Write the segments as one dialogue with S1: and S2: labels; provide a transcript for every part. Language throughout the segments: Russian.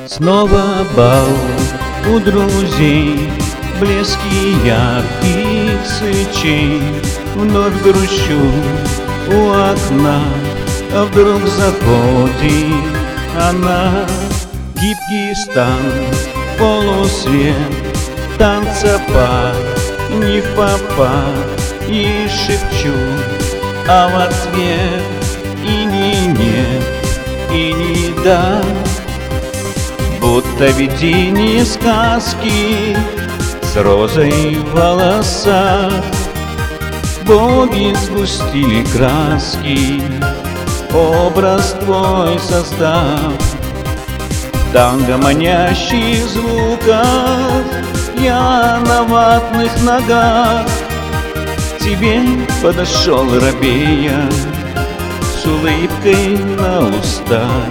S1: Снова бал у друзей, блески ярких свечей. Вновь грущу у окна, а вдруг заходит она. Гибкий стан, полусвет, танцепад, не впопад. И шепчу, а в ответ и не нет, и не да. Будто видение сказки с розой в волосах. Боги сгустили краски, образ твой создав. Танго манящих звуков, я на ватных ногах. К тебе подошел робея с улыбкой на устах.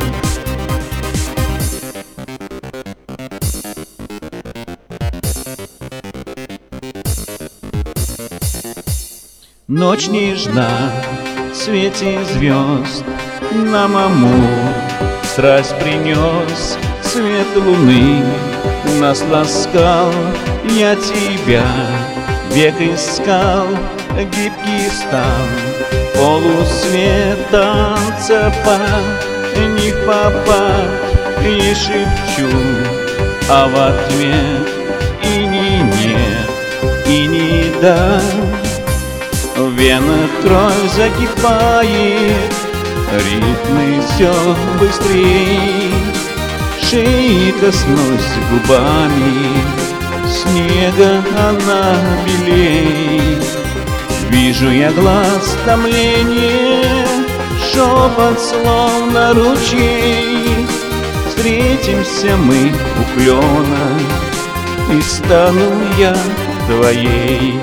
S1: Ночь нежна, в свете звезд, нам амур страсть принес. Свет луны нас ласкал, я тебя век искал. Гибкий стан, полусвет, танцепад, не впопад. И шепчу, а в ответ и не нет, и не да. В венах кровь закипает, ритмы все быстрее. Шеи коснусь губами, снега она белей. Вижу я глаз томление, шепот словно ручей. Встретимся мы у клена, и стану я твоей.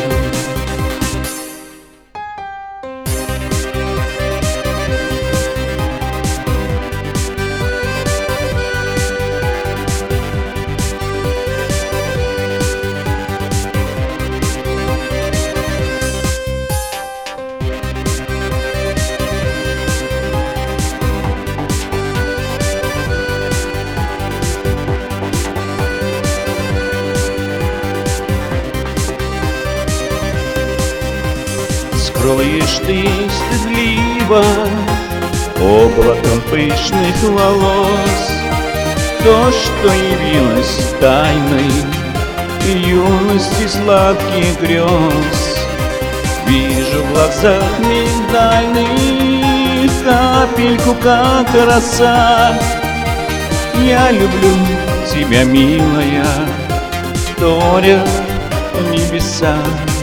S1: Скроешь ты стыдливо облаком пышных волос то, что явилось тайной юности сладких грез. Вижу в глазах миндальных капельку, как роса. Я люблю тебя, милая, вторят небеса.